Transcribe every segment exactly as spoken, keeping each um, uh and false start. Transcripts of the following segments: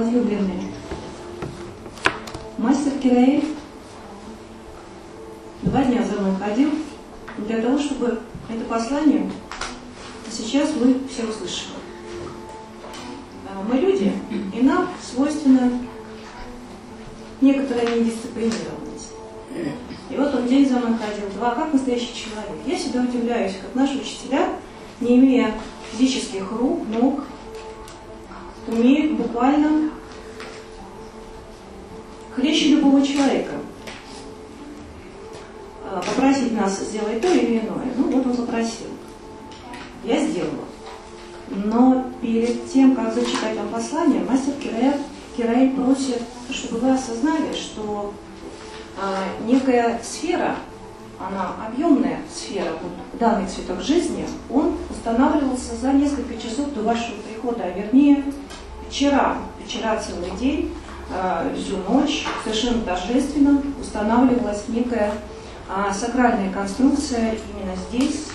возлюбленные, мастер Кираэль два дня за мной ходил для того, чтобы это послание сейчас вы все услышали. Мы люди, и нам свойственна некоторая недисциплинированность. И вот он день за мной ходил, два, как настоящий человек. Я всегда удивляюсь, как наши учителя, не имея физических рук, ног, умеют буквально хлеще любого человека попросить нас сделать то или иное. Ну вот он попросил. Я сделала. Но перед тем, как зачитать вам послание, мастер Кираэль, Кираэль просит, чтобы вы осознали, что а, некая сфера, она объемная сфера, вот, данный цветок жизни, он устанавливался за несколько часов до вашего прихода, а вернее вчера, вчера целый день, а, всю ночь, совершенно торжественно устанавливалась некая а, сакральная конструкция именно здесь,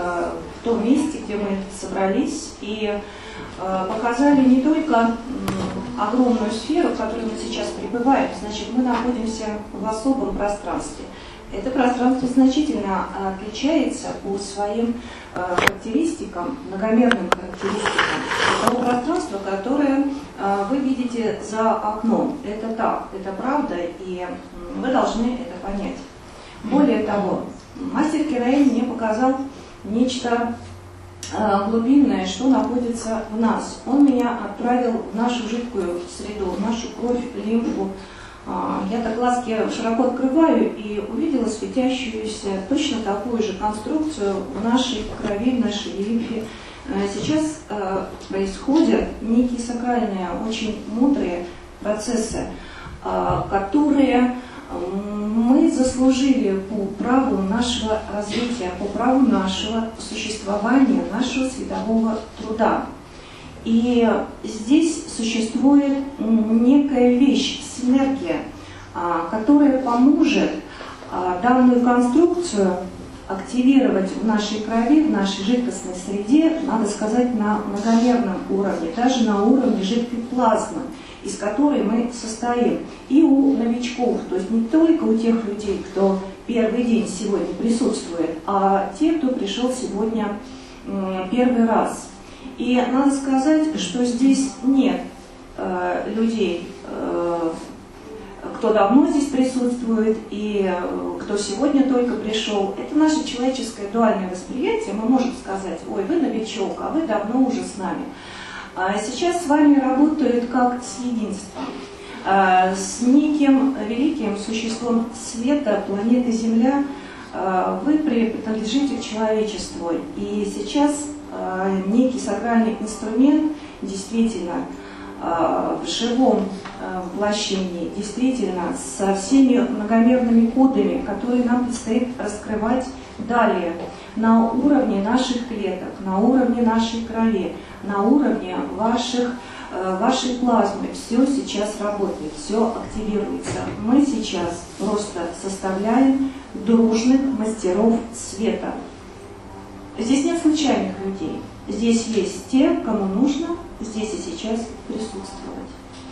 в том месте, где мы собрались, и показали не только огромную сферу, в которой мы сейчас пребываем, значит, мы находимся в особом пространстве. Это пространство значительно отличается по своим характеристикам, многомерным характеристикам того пространства, которое вы видите за окном. Это так, это правда, и вы должны это понять. Более того, мастер Кираэль мне показал нечто э, глубинное, что находится в нас. Он меня отправил в нашу жидкую среду, в нашу кровь, лимфу. Э, я так глазки широко открываю и увидела светящуюся точно такую же конструкцию в нашей крови, в нашей лимфе. Э, сейчас э, происходят некие сакральные, очень мудрые процессы, э, которые мы заслужили по праву нашего развития, по праву нашего существования, нашего светового труда. И здесь существует некая вещь, синергия, которая поможет данную конструкцию активировать в нашей крови, в нашей жидкостной среде, надо сказать, на многомерном уровне, даже на уровне жидкой плазмы, из которой мы состоим. И у новичков, то есть не только у тех людей, кто первый день сегодня присутствует, а те, кто пришел сегодня первый раз. И надо сказать, что здесь нет э, людей, э, кто давно здесь присутствует и э, кто сегодня только пришел. Это наше человеческое дуальное восприятие. Мы можем сказать: ой, вы новичок, а вы давно уже с нами. А сейчас с вами работают как с единством, э, с неким великим существом света, планеты Земля. Э, вы принадлежите к человечеству. И сейчас некий сакральный инструмент действительно в живом воплощении, действительно со всеми многомерными кодами, которые нам предстоит раскрывать далее на уровне наших клеток, на уровне нашей крови, на уровне ваших, вашей плазмы. Все сейчас работает, все активируется. Мы сейчас просто составляем дружных мастеров света. Здесь нет случайных людей. Здесь есть те, кому нужно здесь и сейчас присутствовать.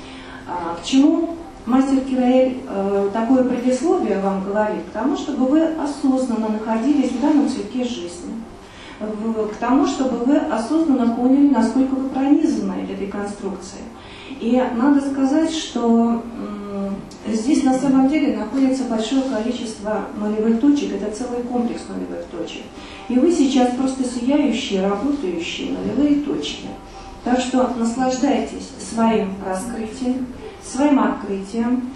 А, к чему мастер Кираэль э, такое предисловие вам говорит? К тому, чтобы вы осознанно находились в данном цветке жизни. В, к тому, чтобы вы осознанно поняли, насколько вы пронизаны этой конструкцией. И надо сказать, что э, здесь на самом деле находится большое количество нулевых точек. Это целый комплекс нулевых точек. И вы сейчас просто сияющие, работающие нулевые точки. Так что наслаждайтесь своим раскрытием, своим открытием.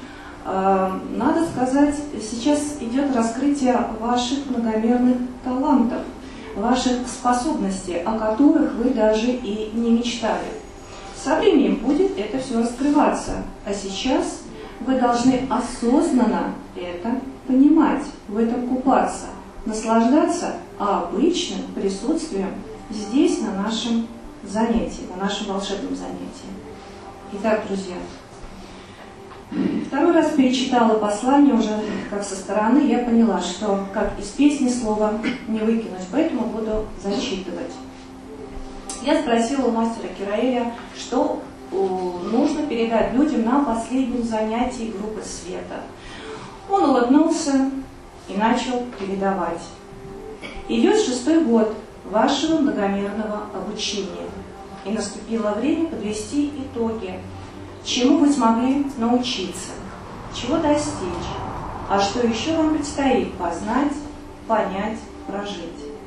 Надо сказать, сейчас идет раскрытие ваших многомерных талантов, ваших способностей, о которых вы даже и не мечтали. Со временем будет это все раскрываться, а сейчас вы должны осознанно это понимать, в этом купаться, наслаждаться обычным присутствием здесь, на нашем занятии, на нашем волшебном занятии. Итак, друзья, второй раз перечитала послание уже как со стороны, я поняла, что как из песни слова не выкинуть, поэтому буду зачитывать. Я спросила у мастера Кираэля, что нужно передать людям на последнем занятии группы света. Он улыбнулся и начал передавать. Идет шестой год вашего многомерного обучения, и наступило время подвести итоги, чему вы смогли научиться, чего достичь, а что еще вам предстоит познать, понять, прожить.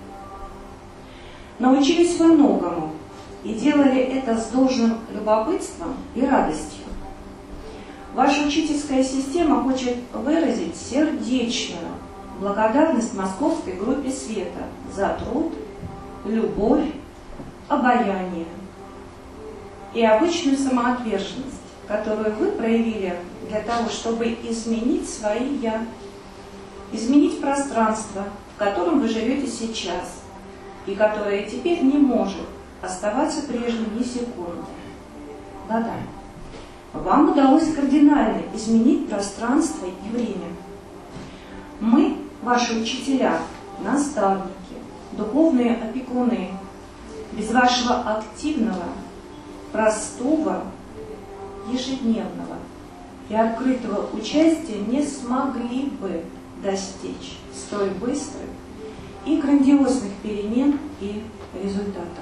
Научились вы многому и делали это с должным любопытством и радостью. Ваша учительская система хочет выразить сердечную благодарность Московской группе света за труд, любовь, обаяние и обычную самоотверженность, которую вы проявили для того, чтобы изменить свои «я», изменить пространство, в котором вы живете сейчас, и которое теперь не может оставаться прежним ни секунды. Да-да. Вам удалось кардинально изменить пространство и время. Мы, ваши учителя, наставники, духовные опекуны, без вашего активного, простого, ежедневного и открытого участия не смогли бы достичь столь быстрых и грандиозных перемен и результатов.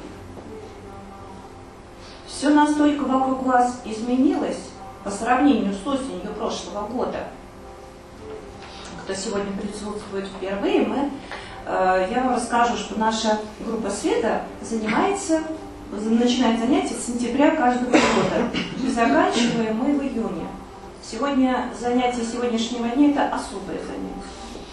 Все настолько вокруг вас изменилось по сравнению с осенью прошлого года. Кто сегодня присутствует впервые, мы, э, я вам расскажу, что наша группа света занимается, начинает занятия с сентября каждого года. И заканчиваем мы в июне. Сегодня занятие сегодняшнего дня – это особое занятие.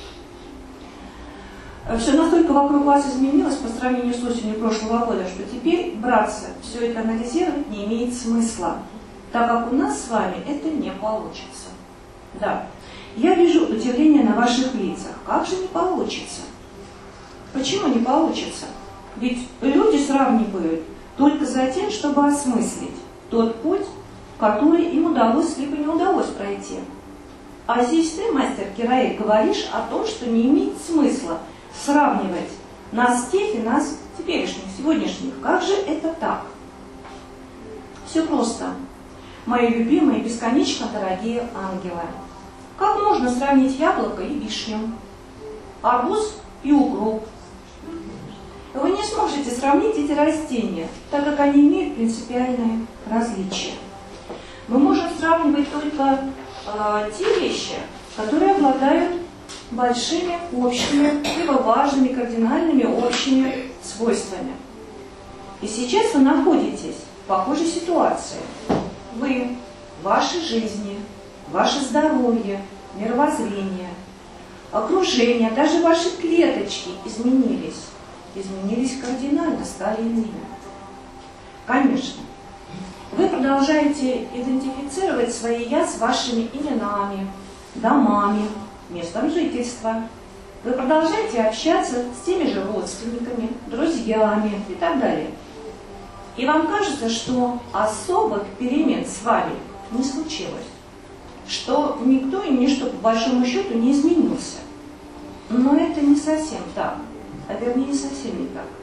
Все настолько вокруг вас изменилось по сравнению с осенью прошлого года, что теперь браться все это анализировать не имеет смысла, так как у нас с вами это не получится. Да, я вижу удивление на ваших лицах. Как же не получится? Почему не получится? Ведь люди сравнивают только за тем, чтобы осмыслить тот путь, который им удалось либо не удалось пройти. А здесь ты, мастер Кираэль, говоришь о том, что не имеет смысла сравнивать нас тех и нас теперешних, сегодняшних. Как же это так? Все просто. Мои любимые, бесконечно дорогие ангелы. Как можно сравнить яблоко и вишню, арбуз и укроп? Вы не сможете сравнить эти растения, так как они имеют принципиальные различия. Мы можем сравнивать только э, те вещи, которые обладают большими общими, либо важными, кардинальными общими свойствами. И сейчас вы находитесь в похожей ситуации. Вы, ваши жизни, ваше здоровье, мировоззрение, окружение, даже ваши клеточки изменились. Изменились кардинально, стали иными. Конечно. Вы продолжаете идентифицировать свои «я» с вашими именами, домами, местом жительства. Вы продолжаете общаться с теми же родственниками, друзьями и так далее. И вам кажется, что особых перемен с вами не случилось, что никто и ничто по большому счету не изменился. Но это не совсем так, а вернее не совсем не так.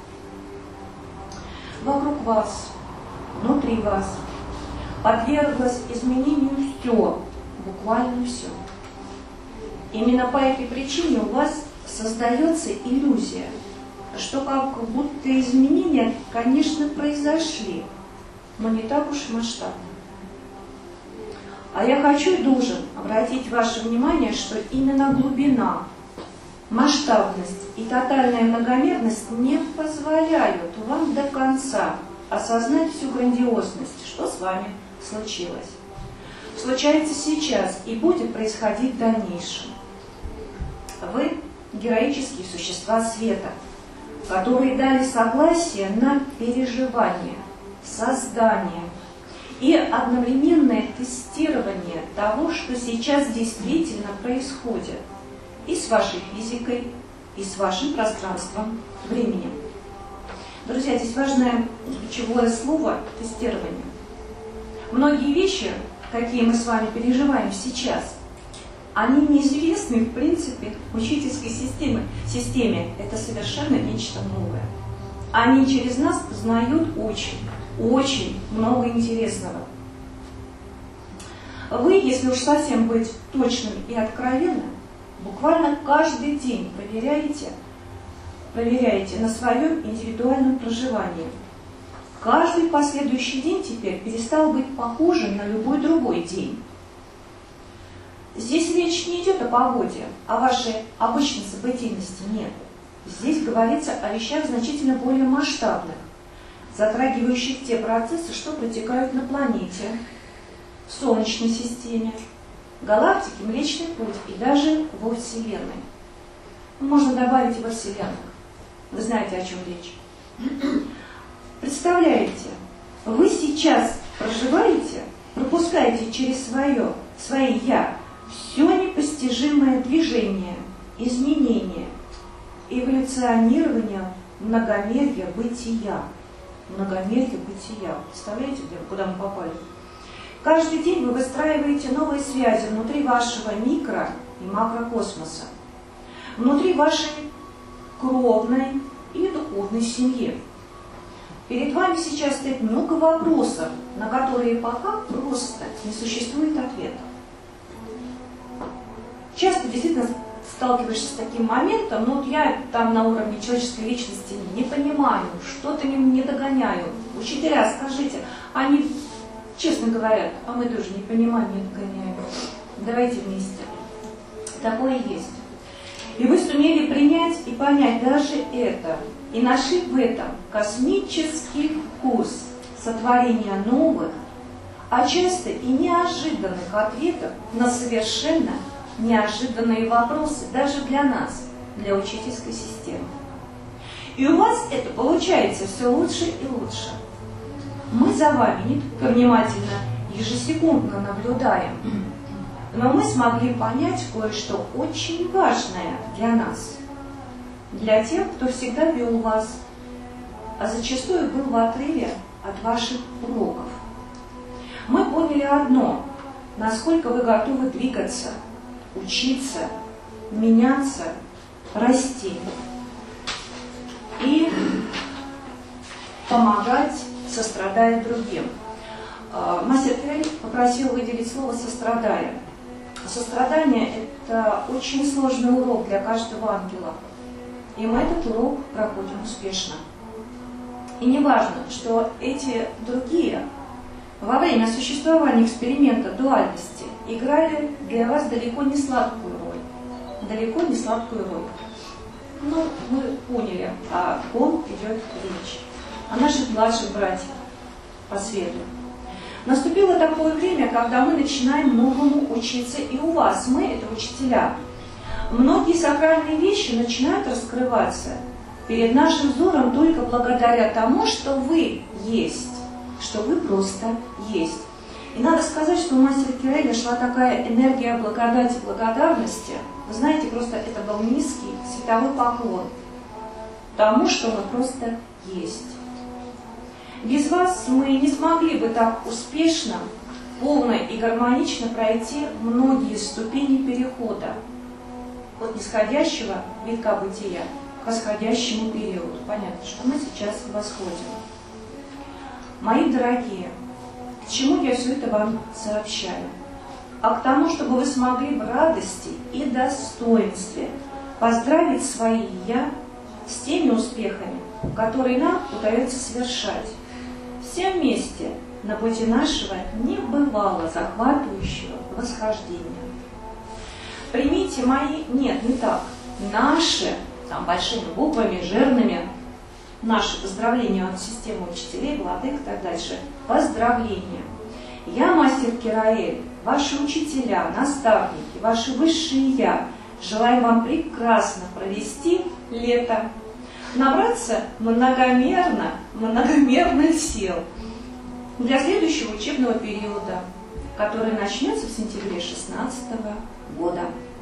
Вокруг вас, внутри вас подверглось изменению все, буквально все. Именно по этой причине у вас создается иллюзия, что как будто изменения, конечно, произошли, но не так уж масштабно. А я хочу и должен обратить ваше внимание, что именно глубина, масштабность и тотальная многомерность не позволяют вам до конца осознать всю грандиозность, что с вами случилось. Случается сейчас и будет происходить в дальнейшем. Вы героические существа света, которые дали согласие на переживание, создание и одновременное тестирование того, что сейчас действительно происходит и с вашей физикой, и с вашим пространством времени. Друзья, здесь важное ключевое слово – тестирование. Многие вещи, какие мы с вами переживаем сейчас, они неизвестны, в принципе, учительской системе. системе. Это совершенно нечто новое. Они через нас познают очень, очень много интересного. Вы, если уж совсем быть точным и откровенным, буквально каждый день проверяете, проверяете на своем индивидуальном проживании. Каждый последующий день теперь перестал быть похожим на любой другой день. Здесь речь не идет о погоде, о вашей обычной событийности, нет. Здесь говорится о вещах значительно более масштабных, затрагивающих те процессы, что протекают на планете, в Солнечной системе, галактике, Млечный Путь и даже во Вселенной. Можно добавить и во Вселенных. Вы знаете, о чем речь. Представляете, вы сейчас проживаете, пропускаете через свое, свое «я» все непостижимое движение, изменение, эволюционирование многомерья бытия. Многомерье бытия. Представляете, куда мы попали? Каждый день вы выстраиваете новые связи внутри вашего микро- и макрокосмоса, внутри вашей кровной и духовной семьи. Перед вами сейчас стоит много вопросов, на которые пока просто не существует ответа. Часто действительно сталкиваешься с таким моментом, но вот я там на уровне человеческой личности не понимаю, что-то не, не догоняю. Учителя, скажите, они честно говорят, а мы тоже не понимаем, не догоняем. Давайте вместе. Такое есть. И вы сумели принять и понять даже это, и нашли в этом космический вкус сотворения новых, а часто и неожиданных ответов на совершенно неожиданные вопросы, даже для нас, для учительской системы. И у вас это получается все лучше и лучше. Мы за вами не только внимательно, ежесекундно наблюдаем, но мы смогли понять кое-что очень важное для нас, для тех, кто всегда вел вас, а зачастую был в отрыве от ваших уроков. Мы поняли одно, насколько вы готовы двигаться, учиться, меняться, расти и помогать, сострадая другим. Мастер Кирай попросил выделить слово «сострадая». Сострадание – это очень сложный урок для каждого ангела. И мы этот урок проходим успешно. И не важно, что эти другие во время существования эксперимента дуальности играли для вас далеко не сладкую роль. Далеко не сладкую роль. Ну, мы поняли, о ком идет речь. О наших младших братьях по свету. Наступило такое время, когда мы начинаем многому учиться, и у вас, мы это учителя. Многие сакральные вещи начинают раскрываться перед нашим взором только благодаря тому, что вы есть, что вы просто есть. И надо сказать, что у мастера Кираэля шла такая энергия благодати, благодарности. Вы знаете, просто это был низкий световой поклон тому, что мы просто есть. Без вас мы не смогли бы так успешно, полно и гармонично пройти многие ступени перехода от нисходящего витка бытия к восходящему периоду. Понятно, что мы сейчас восходим. Мои дорогие, к чему я все это вам сообщаю? А к тому, чтобы вы смогли в радости и достоинстве поздравить свои «я» с теми успехами, которые нам удается совершать. Все вместе на пути нашего небывало захватывающего восхождения. Примите мои, нет, не так, наши, там большими буквами, жирными, наши поздравления от системы учителей, владык и так дальше. Поздравления. Я, мастер Кираэль, ваши учителя, наставники, ваши высшие «я», желаю вам прекрасно провести лето, набраться многомерно, многомерных сил для следующего учебного периода, который начнется в сентябре шестнадцатого года.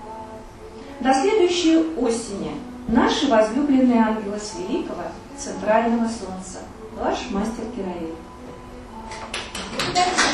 До следующей осени наши возлюбленные ангелы с великого центрального солнца. Ваш мастер Кираэль.